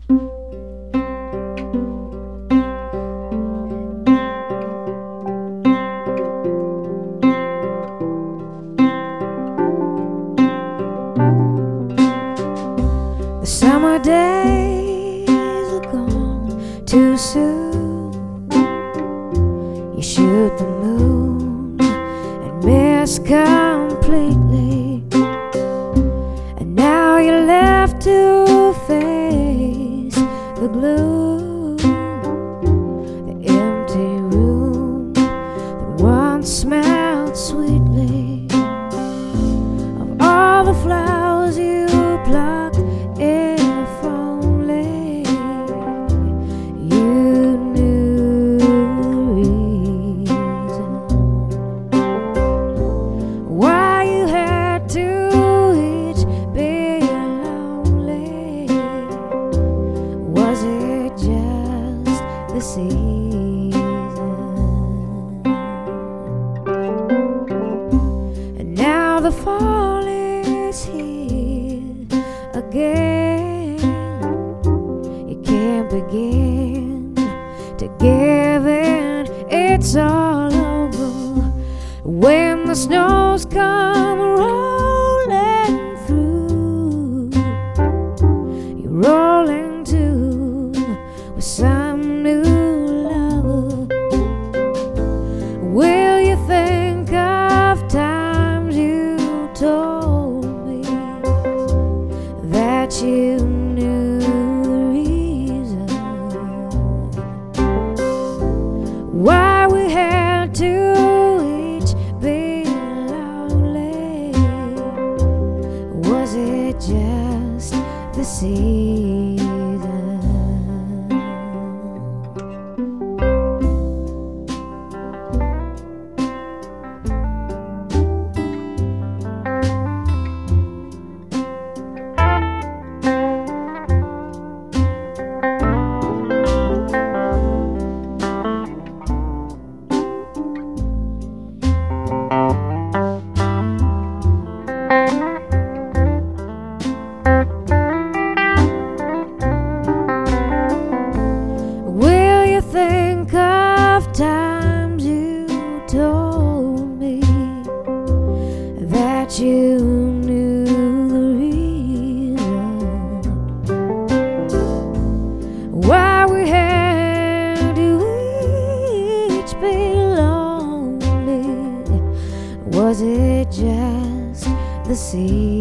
The summer days are gone too soon. You shoot the moon and miss completely, and now you're left to face the gloom, the empty room that once smelled sweetly of all the flowers you plucked. If only you knew the reason why you had to each be lonely. Was it just the season? And now the fall is here again. You can't begin to give in. It's all over when the snows come rolling through. You're rolling too with some new lover. Will you think of times you told me that you knew the reason why we had to each be lonely? Was it just the season? Will you think of times you told me that you knew the reason why we had to each be lonely? Was it just the sea?